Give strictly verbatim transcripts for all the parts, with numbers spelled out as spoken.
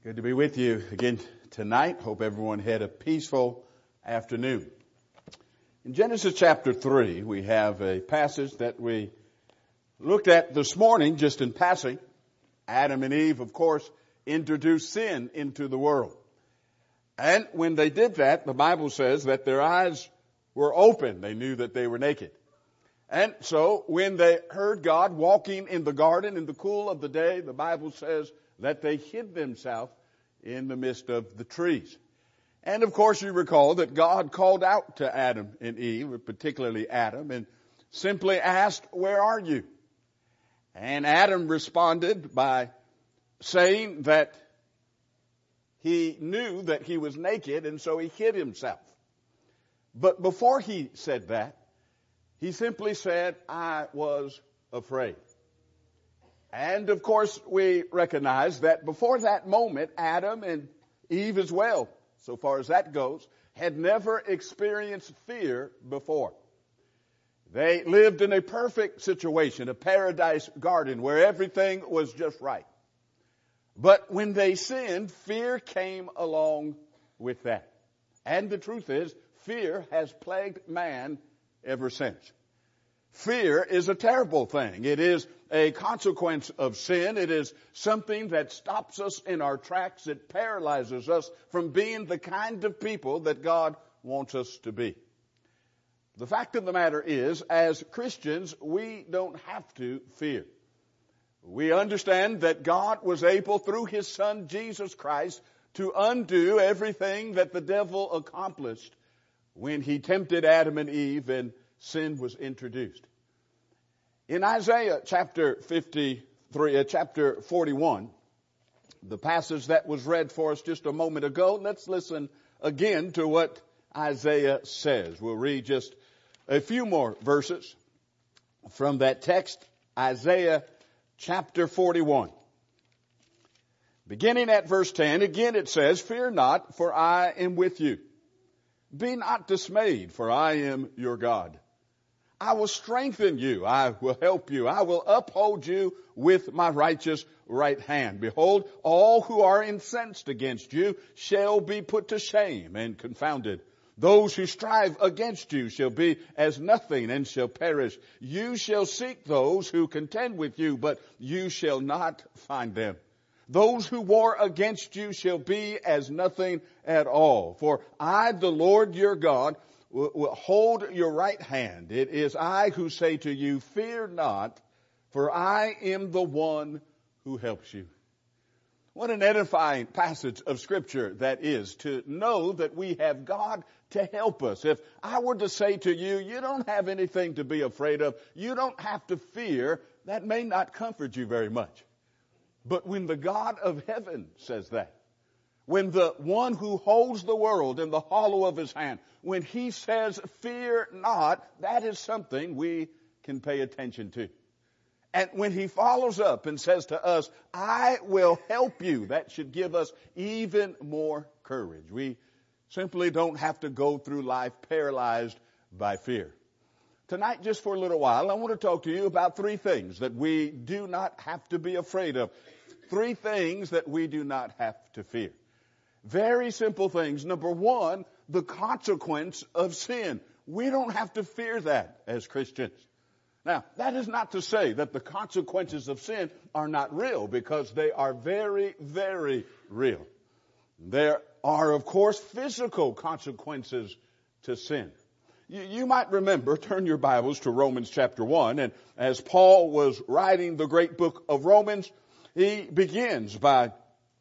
Good to be with you again tonight. Hope everyone had a peaceful afternoon. In Genesis chapter three, we have a passage that we looked at this morning just in passing. Adam and Eve, of course, introduced sin into the world. And when they did that, the Bible says that their eyes were open. They knew that they were naked. And so when they heard God walking in the garden in the cool of the day, the Bible says that they hid themselves in the midst of the trees. And of course you recall that God called out to Adam and Eve, particularly Adam, and simply asked, "Where are you?" And Adam responded by saying that he knew that he was naked, and so he hid himself. But before he said that, he simply said, "I was afraid." And of course, we recognize that before that moment, Adam and Eve as well, so far as that goes, had never experienced fear before. They lived in a perfect situation, a paradise garden where everything was just right. But when they sinned, fear came along with that. And the truth is, fear has plagued man ever since. Fear is a terrible thing. It is a consequence of sin. It is something that stops us in our tracks. It paralyzes us from being the kind of people that God wants us to be. The fact of the matter is, as Christians, we don't have to fear. We understand that God was able, through His Son, Jesus Christ, to undo everything that the devil accomplished when he tempted Adam and Eve and sin was introduced. In Isaiah chapter fifty-three, uh, chapter forty-one, the passage that was read for us just a moment ago, let's listen again to what Isaiah says. We'll read just a few more verses from that text, Isaiah chapter forty-one. Beginning at verse ten, again it says, "Fear not, for I am with you. Be not dismayed, for I am your God. I will strengthen you. I will help you. I will uphold you with my righteous right hand. Behold, all who are incensed against you shall be put to shame and confounded. Those who strive against you shall be as nothing and shall perish. You shall seek those who contend with you, but you shall not find them. Those who war against you shall be as nothing at all. For I, the Lord your God, will hold your right hand. It is I who say to you, fear not, for I am the one who helps you." What an edifying passage of Scripture that is, to know that we have God to help us. If I were to say to you, you don't have anything to be afraid of, you don't have to fear, that may not comfort you very much. But when the God of heaven says that, when the one who holds the world in the hollow of his hand, when he says, fear not, that is something we can pay attention to. And when he follows up and says to us, I will help you, that should give us even more courage. We simply don't have to go through life paralyzed by fear. Tonight, just for a little while, I want to talk to you about three things that we do not have to be afraid of. Three things that we do not have to fear. Very simple things. Number one, the consequence of sin. We don't have to fear that as Christians. Now, that is not to say that the consequences of sin are not real, because they are very, very real. There are, of course, physical consequences to sin. You, you might remember, turn your Bibles to Romans chapter one, and as Paul was writing the great book of Romans, he begins by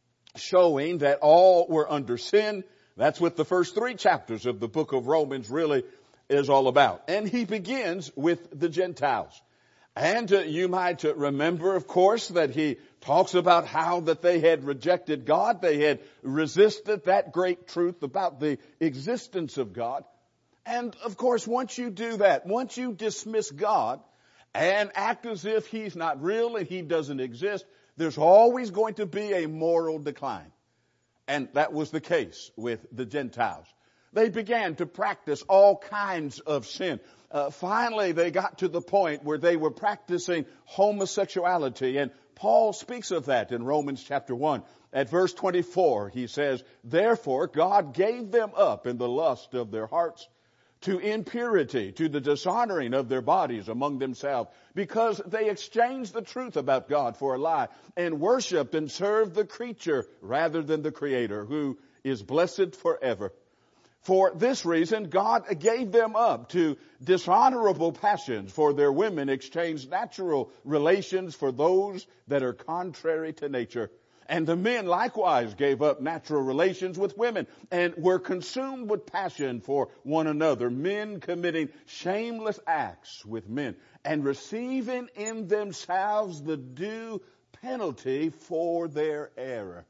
showing that all were under sin. That's what the first three chapters of the book of Romans really is all about. And he begins with the Gentiles. And uh, you might uh, remember, of course, that he talks about how that they had rejected God. They had resisted that great truth about the existence of God. And of course, once you do that, once you dismiss God and act as if He's not real and He doesn't exist, there's always going to be a moral decline. And that was the case with the Gentiles. They began to practice all kinds of sin. Uh, finally, they got to the point where they were practicing homosexuality. And Paul speaks of that in Romans chapter one. At verse twenty-four, he says, "Therefore God gave them up in the lust of their hearts to impurity, to the dishonoring of their bodies among themselves, because they exchanged the truth about God for a lie, and worshiped and served the creature rather than the Creator, who is blessed forever. For this reason, God gave them up to dishonorable passions, for their women exchanged natural relations for those that are contrary to nature. And the men likewise gave up natural relations with women, and were consumed with passion for one another, men committing shameless acts with men, and receiving in themselves the due penalty for their error."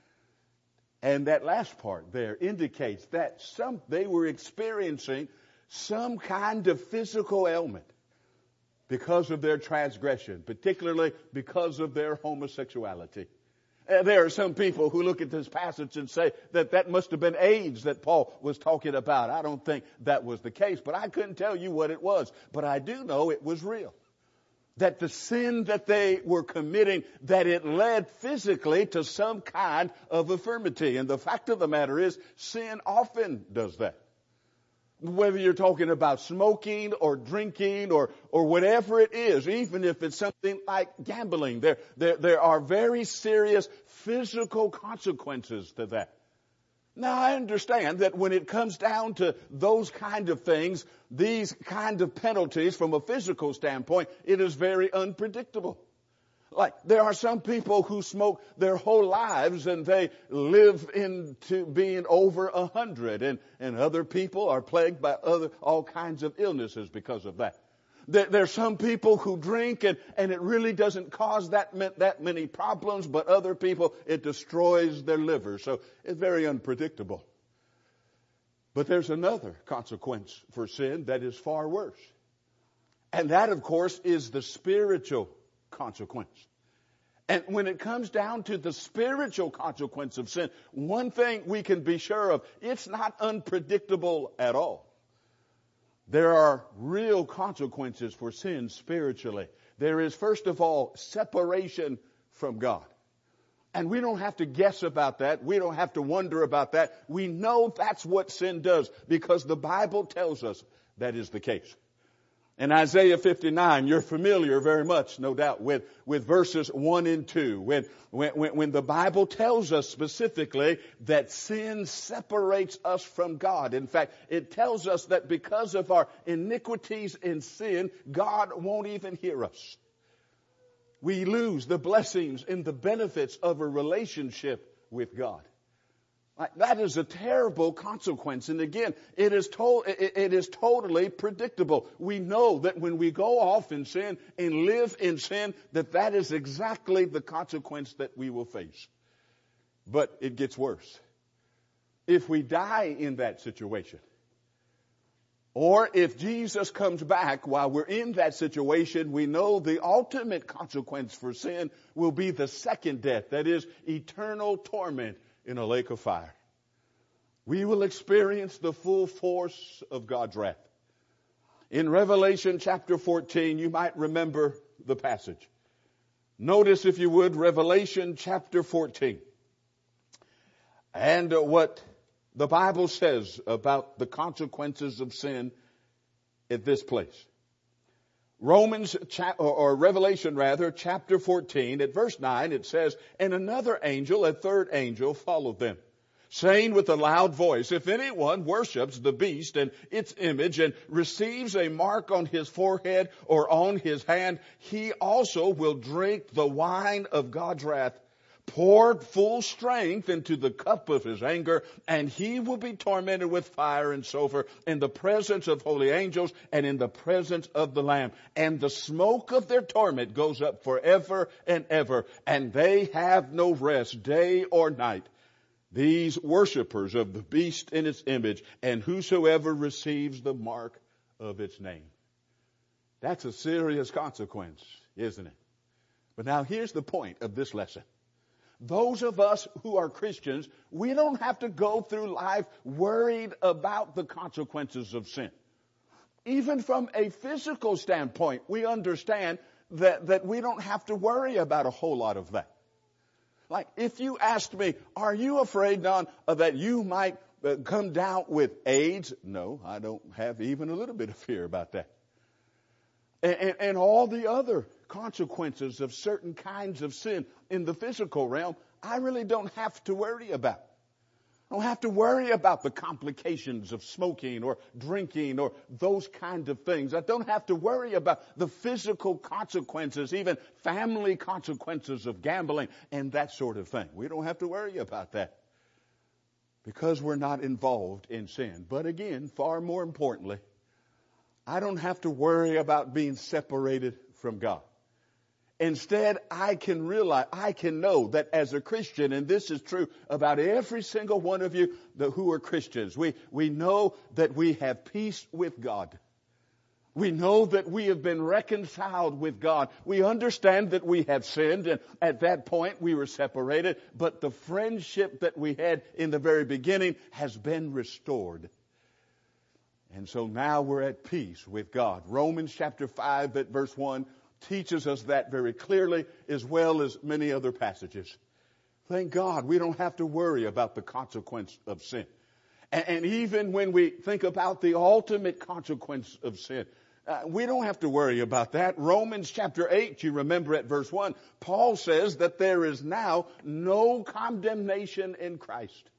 And that last part there indicates that some they were experiencing some kind of physical ailment because of their transgression, particularly because of their homosexuality. Uh, there are some people who look at this passage and say that that must have been AIDS that Paul was talking about. I don't think that was the case, but I couldn't tell you what it was. But I do know it was real. That the sin that they were committing, that it led physically to some kind of infirmity. And the fact of the matter is, sin often does that. Whether you're talking about smoking or drinking or, or whatever it is, even if it's something like gambling, there, there, there are very serious physical consequences to that. Now, I understand that when it comes down to those kind of things, these kind of penalties from a physical standpoint, it is very unpredictable. Like, there are some people who smoke their whole lives and they live into being over a hundred, and, and other people are plagued by other, all kinds of illnesses because of that. There, there are some people who drink and, and it really doesn't cause that, that many problems, but other people, it destroys their liver. So it's very unpredictable. But there's another consequence for sin that is far worse. And that, of course, is the spiritual consequence. And when it comes down to the spiritual consequence of sin, one thing we can be sure of, it's not unpredictable at all. There are real consequences for sin spiritually. There is, first of all, separation from God. And we don't have to guess about that. We don't have to wonder about that. We know that's what sin does because the Bible tells us that is the case. In Isaiah fifty-nine, you're familiar very much, no doubt, with, with verses one and two. When, when, when the Bible tells us specifically that sin separates us from God. In fact, it tells us that because of our iniquities in sin, God won't even hear us. We lose the blessings and the benefits of a relationship with God. That is a terrible consequence. And again, it is, to- it is totally predictable. We know that when we go off in sin and live in sin, that that is exactly the consequence that we will face. But it gets worse. If we die in that situation, or if Jesus comes back while we're in that situation, we know the ultimate consequence for sin will be the second death. That is eternal torment in a lake of fire. We will experience the full force of God's wrath. In Revelation chapter fourteen, you might remember the passage. Notice, if you would, Revelation chapter fourteen. And what the Bible says about the consequences of sin at this place. Romans, or Revelation rather, chapter fourteen, at verse nine, it says, "And another angel, a third angel, followed them, saying with a loud voice, if anyone worships the beast and its image and receives a mark on his forehead or on his hand, he also will drink the wine of God's wrath, poured full strength into the cup of his anger, and he will be tormented with fire and sulfur in the presence of holy angels and in the presence of the Lamb. And the smoke of their torment goes up forever and ever, and they have no rest day or night. These worshipers of the beast in its image, and whosoever receives the mark of its name." That's a serious consequence, isn't it? But now here's the point of this lesson. Those of us who are Christians, we don't have to go through life worried about the consequences of sin. Even from a physical standpoint, we understand that, that we don't have to worry about a whole lot of that. Like, if you asked me, are you afraid, Don, uh, that you might uh, come down with AIDS? No, I don't have even a little bit of fear about that. And, and, and all the other consequences of certain kinds of sin in the physical realm, I really don't have to worry about. I don't have to worry about the complications of smoking or drinking or those kinds of things. I don't have to worry about the physical consequences, even family consequences of gambling and that sort of thing. We don't have to worry about that because we're not involved in sin. But again, far more importantly, I don't have to worry about being separated from God. Instead, I can realize, I can know that as a Christian, and this is true about every single one of you who are Christians, we, we know that we have peace with God. We know that we have been reconciled with God. We understand that we have sinned, and at that point we were separated, but the friendship that we had in the very beginning has been restored. And so now we're at peace with God. Romans chapter five at verse one teaches us that very clearly, as well as many other passages. Thank God we don't have to worry about the consequence of sin. And, and even when we think about the ultimate consequence of sin, uh, we don't have to worry about that. Romans chapter eight, you remember at verse one, Paul says that there is now no condemnation in Christ.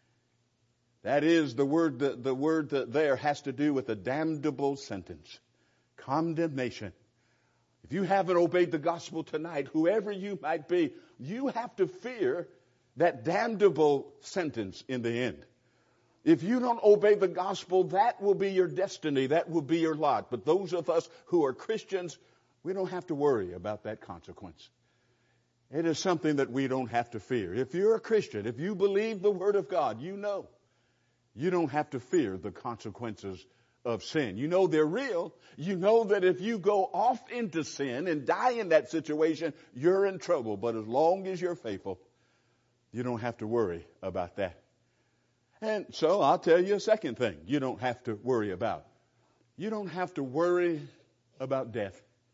That is, the word, the, the word that there has to do with a damnable sentence. Condemnation. If you haven't obeyed the gospel tonight, whoever you might be, you have to fear that damnable sentence in the end. If you don't obey the gospel, that will be your destiny. That will be your lot. But those of us who are Christians, we don't have to worry about that consequence. It is something that we don't have to fear. If you're a Christian, if you believe the Word of God, you know you don't have to fear the consequences of sin. You know they're real. You know that if you go off into sin and die in that situation, you're in trouble. But as long as you're faithful, you don't have to worry about that. And so I'll tell you a second thing you don't have to worry about. You don't have to worry about death.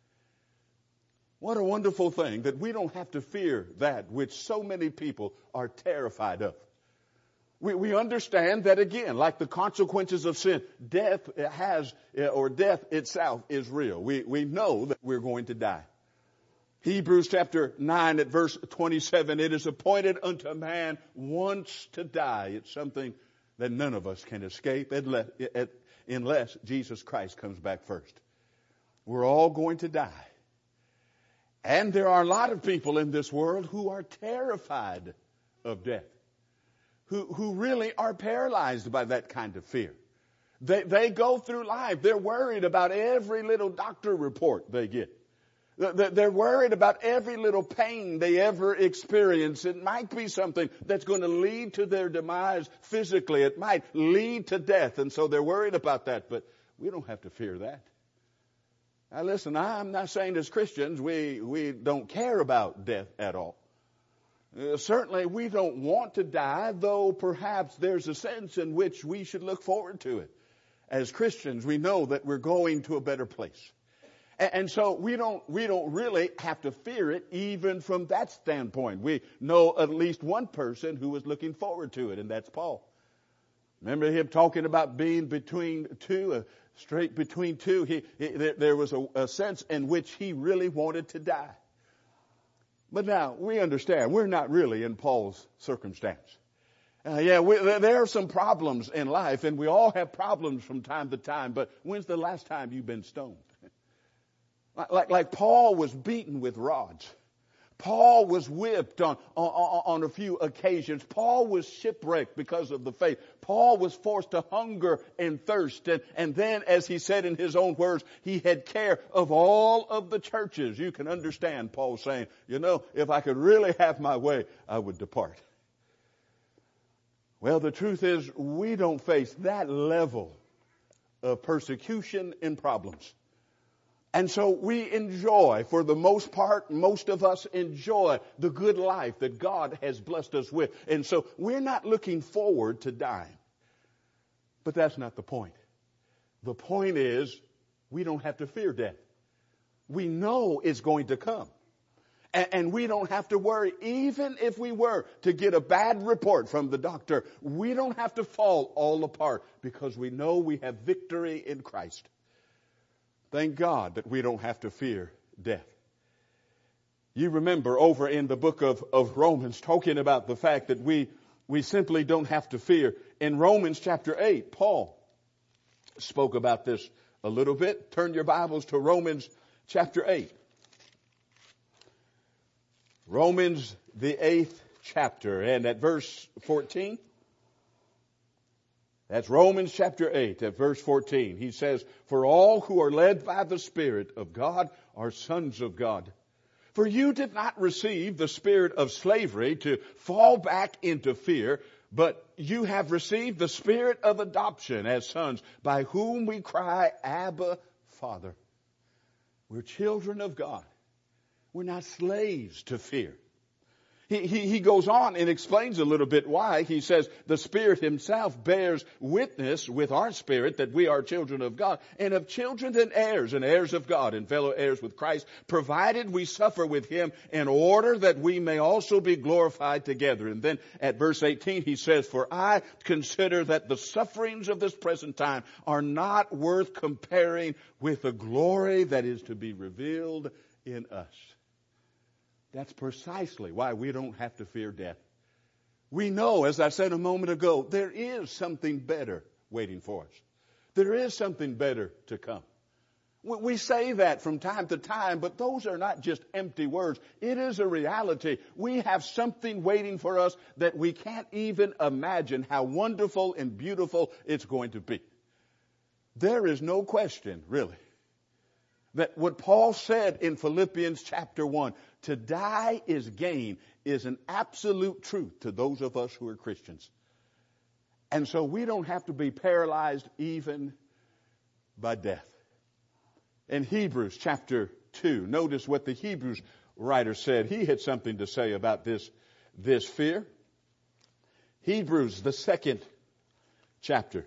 What a wonderful thing that we don't have to fear that which so many people are terrified of. We, we understand that, again, like the consequences of sin, death has, or death itself is real. We, we know that we're going to die. Hebrews chapter nine at verse twenty-seven, it is appointed unto man once to die. It's something that none of us can escape unless, unless Jesus Christ comes back first. We're all going to die. And there are a lot of people in this world who are terrified of death. Who, who really are paralyzed by that kind of fear. They, they go through life. They're worried about every little doctor report they get. They're worried about every little pain they ever experience. It might be something that's going to lead to their demise physically. It might lead to death. And so they're worried about that. But we don't have to fear that. Now listen, I'm not saying as Christians we, we don't care about death at all. Uh, certainly we don't want to die, though perhaps there's a sense in which we should look forward to it. As Christians, we know that we're going to a better place. And, and so we don't, we don't really have to fear it even from that standpoint. We know at least one person who was looking forward to it, and that's Paul. Remember him talking about being between two, uh, straight between two. He, he, there, there was a, a sense in which he really wanted to die. But now, we understand, we're not really in Paul's circumstance. Uh, yeah, we, there are some problems in life, and we all have problems from time to time, but when's the last time you've been stoned? Like, like Paul was beaten with rods. Paul was whipped on, on, on a few occasions. Paul was shipwrecked because of the faith. Paul was forced to hunger and thirst. And, and then, as he said in his own words, he had care of all of the churches. You can understand Paul saying, you know, if I could really have my way, I would depart. Well, the truth is, we don't face that level of persecution and problems. And so we enjoy, for the most part, most of us enjoy the good life that God has blessed us with. And so we're not looking forward to dying. But that's not the point. The point is, we don't have to fear death. We know it's going to come. And, and we don't have to worry. Even if we were to get a bad report from the doctor, we don't have to fall all apart because we know we have victory in Christ. Thank God that we don't have to fear death. You remember over in the book of, of Romans talking about the fact that we, we simply don't have to fear. In Romans chapter eight, Paul spoke about this a little bit. Turn your Bibles to Romans chapter eight. Romans, the eighth chapter, and at verse fourteen. That's Romans chapter eight, at verse fourteen. He says, "For all who are led by the Spirit of God are sons of God. For you did not receive the spirit of slavery to fall back into fear, but you have received the spirit of adoption as sons, by whom we cry, Abba, Father." We're children of God. We're not slaves to fear. He, he, he goes on and explains a little bit why. He says the Spirit Himself bears witness with our spirit that we are children of God, and of children and heirs, and heirs of God, and fellow heirs with Christ, provided we suffer with Him in order that we may also be glorified together. And then at verse eighteen he says, "For I consider that the sufferings of this present time are not worth comparing with the glory that is to be revealed in us." That's precisely why we don't have to fear death. We know, as I said a moment ago, there is something better waiting for us. There is something better to come. We say that from time to time, but those are not just empty words. It is a reality. We have something waiting for us that we can't even imagine how wonderful and beautiful it's going to be. There is no question, really, that what Paul said in Philippians chapter one, to die is gain, is an absolute truth to those of us who are Christians. And so we don't have to be paralyzed even by death. In Hebrews chapter two, notice what the Hebrews writer said. He had something to say about this, this fear. Hebrews, the second chapter.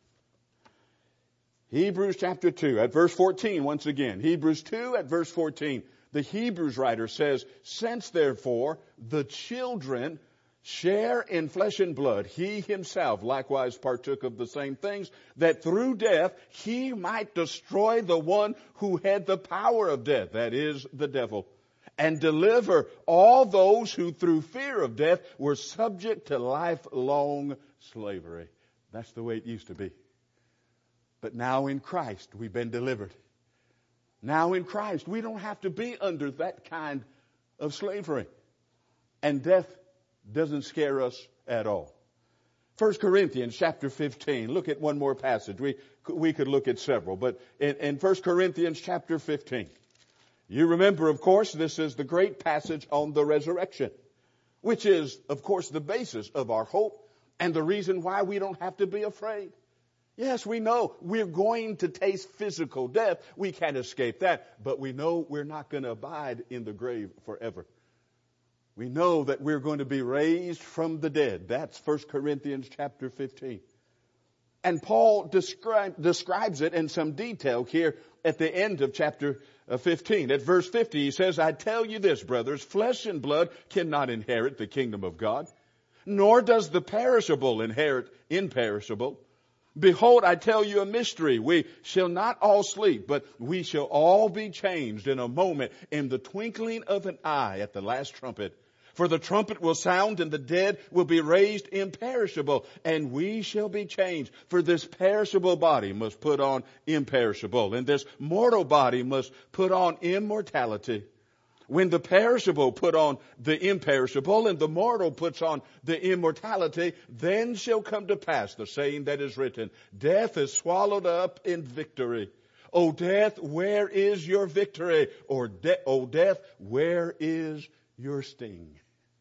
Hebrews chapter two, at verse fourteen, once again. Hebrews two at verse fourteen. The Hebrews writer says, "Since therefore the children share in flesh and blood, he himself likewise partook of the same things, that through death he might destroy the one who had the power of death," that is, the devil, "and deliver all those who through fear of death were subject to lifelong slavery." That's the way it used to be. But now in Christ we've been delivered. Now in Christ we don't have to be under that kind of slavery. And death doesn't scare us at all. First Corinthians chapter fifteen. Look at one more passage. We we could look at several. But in, in First Corinthians chapter fifteen. You remember, of course, this is the great passage on the resurrection, which is, of course, the basis of our hope and the reason why we don't have to be afraid. Yes, we know we're going to taste physical death. We can't escape that. But we know we're not going to abide in the grave forever. We know that we're going to be raised from the dead. That's First Corinthians chapter fifteen. And Paul describe, describes it in some detail here at the end of chapter fifteen. At verse fifty, he says, "I tell you this, brothers, flesh and blood cannot inherit the kingdom of God, nor does the perishable inherit imperishable. Behold, I tell you a mystery. We shall not all sleep, but we shall all be changed in a moment, in the twinkling of an eye, at the last trumpet. For the trumpet will sound, and the dead will be raised imperishable, and we shall be changed. For this perishable body must put on imperishable, and this mortal body must put on immortality. When the perishable put on the imperishable, and the mortal puts on the immortality, then shall come to pass the saying that is written, Death is swallowed up in victory. O death, where is your victory? Or de- O death, where is your sting?"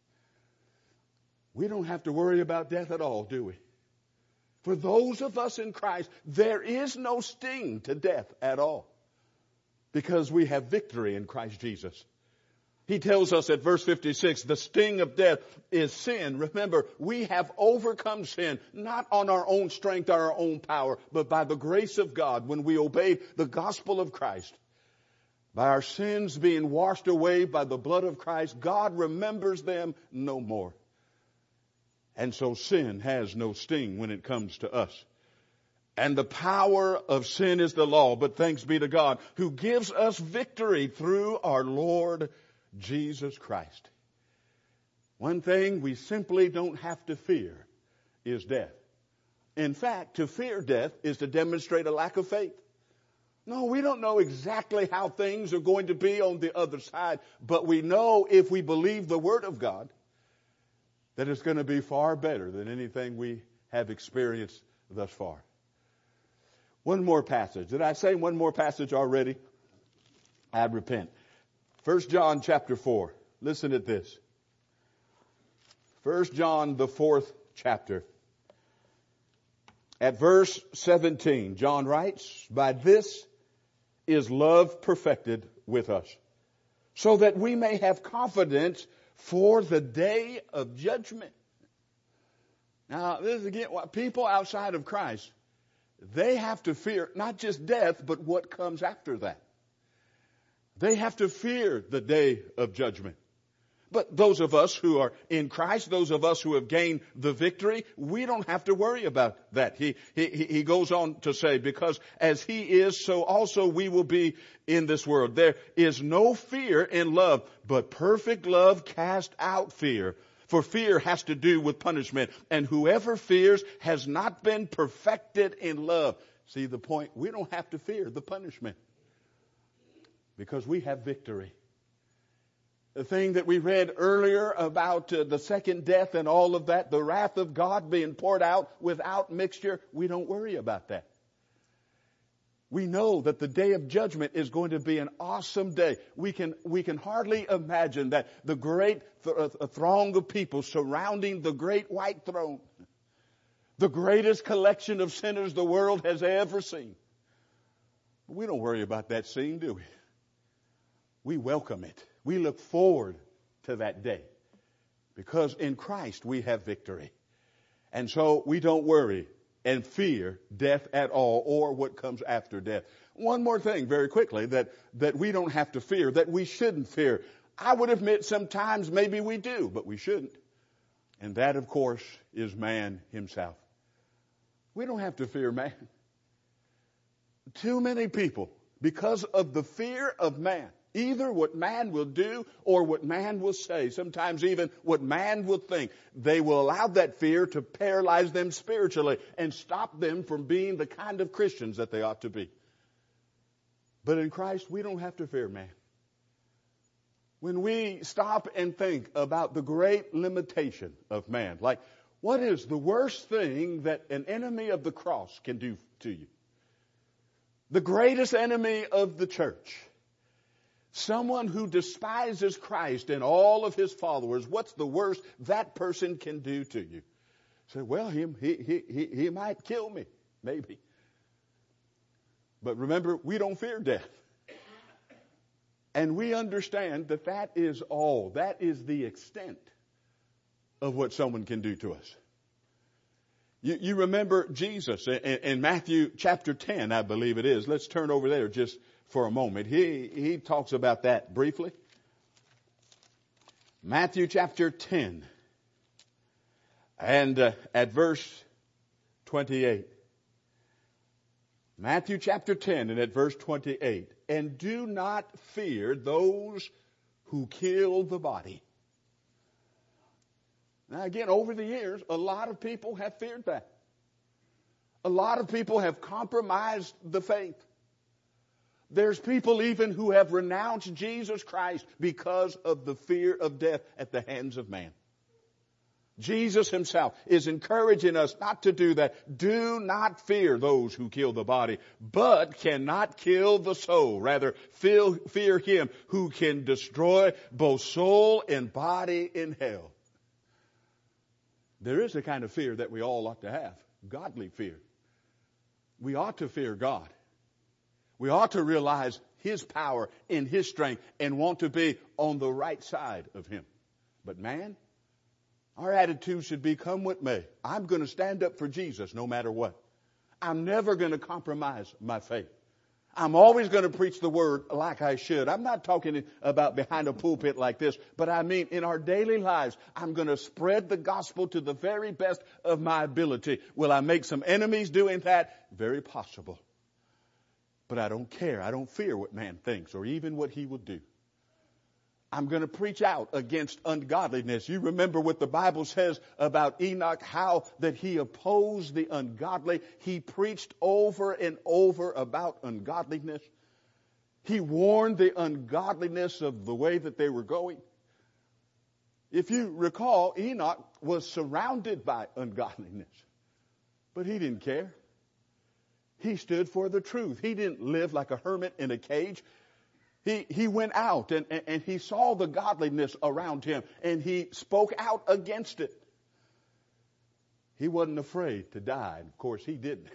We don't have to worry about death at all, do we? For those of us in Christ, there is no sting to death at all, because we have victory in Christ Jesus. He tells us at verse fifty-six, the sting of death is sin. Remember, we have overcome sin, not on our own strength or our own power, but by the grace of God when we obey the gospel of Christ. By our sins being washed away by the blood of Christ, God remembers them no more. And so sin has no sting when it comes to us. And the power of sin is the law, but thanks be to God who gives us victory through our Lord Jesus Christ. One thing we simply don't have to fear is death. In fact, to fear death is to demonstrate a lack of faith. No, we don't know exactly how things are going to be on the other side, but we know if we believe the Word of God that it's going to be far better than anything we have experienced thus far. One more passage. Did I say one more passage already? I repent. First John chapter four. Listen at this. First John, the fourth chapter. At verse seventeen, John writes, "By this is love perfected with us, so that we may have confidence for the day of judgment." Now, this is again what people outside of Christ, they have to fear not just death, but what comes after that. They have to fear the day of judgment. But those of us who are in Christ, those of us who have gained the victory, we don't have to worry about that. He, he, he goes on to say, because as He is, so also we will be in this world. There is no fear in love, but perfect love casts out fear. For fear has to do with punishment. And whoever fears has not been perfected in love. See the point? We don't have to fear the punishment, because we have victory. The thing that we read earlier about uh, the second death and all of that, the wrath of God being poured out without mixture, we don't worry about that. We know that the day of judgment is going to be an awesome day. We can, we can hardly imagine that the great th- uh, throng of people surrounding the great white throne, the greatest collection of sinners the world has ever seen. But we don't worry about that scene, do we? We welcome it. We look forward to that day, because in Christ we have victory. And so we don't worry and fear death at all, or what comes after death. One more thing very quickly that, that we don't have to fear, that we shouldn't fear. I would admit sometimes maybe we do, but we shouldn't. And that, of course, is man himself. We don't have to fear man. Too many people, because of the fear of man, either what man will do or what man will say, sometimes even what man will think, they will allow that fear to paralyze them spiritually and stop them from being the kind of Christians that they ought to be. But in Christ, we don't have to fear man. When we stop and think about the great limitation of man, like what is the worst thing that an enemy of the cross can do to you? The greatest enemy of the church. Someone who despises Christ and all of His followers, what's the worst that person can do to you? Say, well, he, he, he, he might kill me, maybe. But remember, we don't fear death. And we understand that that is all, that is the extent of what someone can do to us. You, you remember Jesus in, in Matthew chapter ten, I believe it is. Let's turn over there just for a moment. He, he talks about that briefly. Matthew chapter ten and uh, at verse twenty-eight. Matthew chapter ten and at verse twenty-eight. And do not fear those who kill the body. Now again, over the years, a lot of people have feared that. A lot of people have compromised the faith. There's people even who have renounced Jesus Christ because of the fear of death at the hands of man. Jesus Himself is encouraging us not to do that. Do not fear those who kill the body, but cannot kill the soul. Rather, fear Him who can destroy both soul and body in hell. There is a kind of fear that we all ought to have. Godly fear. We ought to fear God. We ought to realize His power and His strength and want to be on the right side of Him. But man, our attitude should be, come what may. I'm going to stand up for Jesus no matter what. I'm never going to compromise my faith. I'm always going to preach the word like I should. I'm not talking about behind a pulpit like this, but I mean in our daily lives, I'm going to spread the gospel to the very best of my ability. Will I make some enemies doing that? Very possible. But I don't care. I don't fear what man thinks or even what he will do. I'm going to preach out against ungodliness. You remember what the Bible says about Enoch, how that he opposed the ungodly. He preached over and over about ungodliness. He warned the ungodliness of the way that they were going. If you recall, Enoch was surrounded by ungodliness, but he didn't care. He stood for the truth. He didn't live like a hermit in a cage. He, he went out and, and, and he saw the godliness around him and he spoke out against it. He wasn't afraid to die. Of course, he didn't.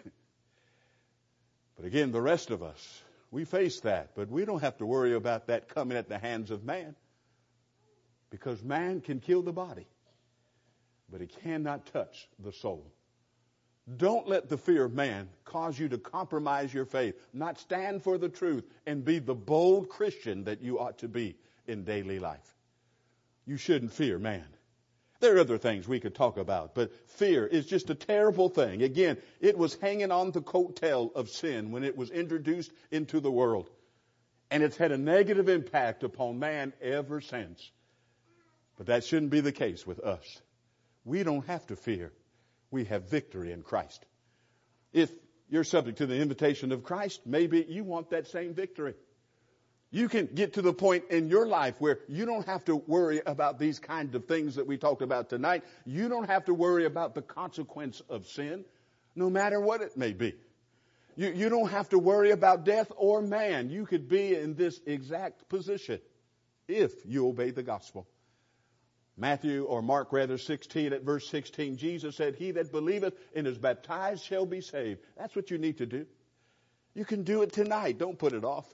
But again, the rest of us, we face that. But we don't have to worry about that coming at the hands of man. Because man can kill the body, but he cannot touch the soul. Don't let the fear of man cause you to compromise your faith, not stand for the truth, and be the bold Christian that you ought to be in daily life. You shouldn't fear man. There are other things we could talk about, but fear is just a terrible thing. Again, it was hanging on the coattail of sin when it was introduced into the world. And it's had a negative impact upon man ever since. But that shouldn't be the case with us. We don't have to fear. We have victory in Christ. If you're subject to the invitation of Christ, maybe you want that same victory. You can get to the point in your life where you don't have to worry about these kinds of things that we talked about tonight. You don't have to worry about the consequence of sin, no matter what it may be. You, you don't have to worry about death or man. You could be in this exact position if you obey the gospel. Matthew, or Mark rather, sixteen, at verse sixteen, Jesus said, "He that believeth and is baptized shall be saved." That's what you need to do. You can do it tonight. Don't put it off.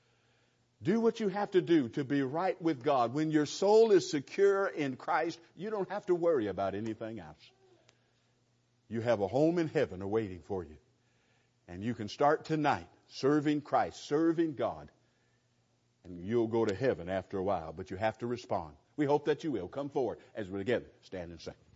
Do what you have to do to be right with God. When your soul is secure in Christ, you don't have to worry about anything else. You have a home in heaven awaiting for you. And you can start tonight serving Christ, serving God. And you'll go to heaven after a while, but you have to respond. We hope that you will. Come forward as we together stand and sing.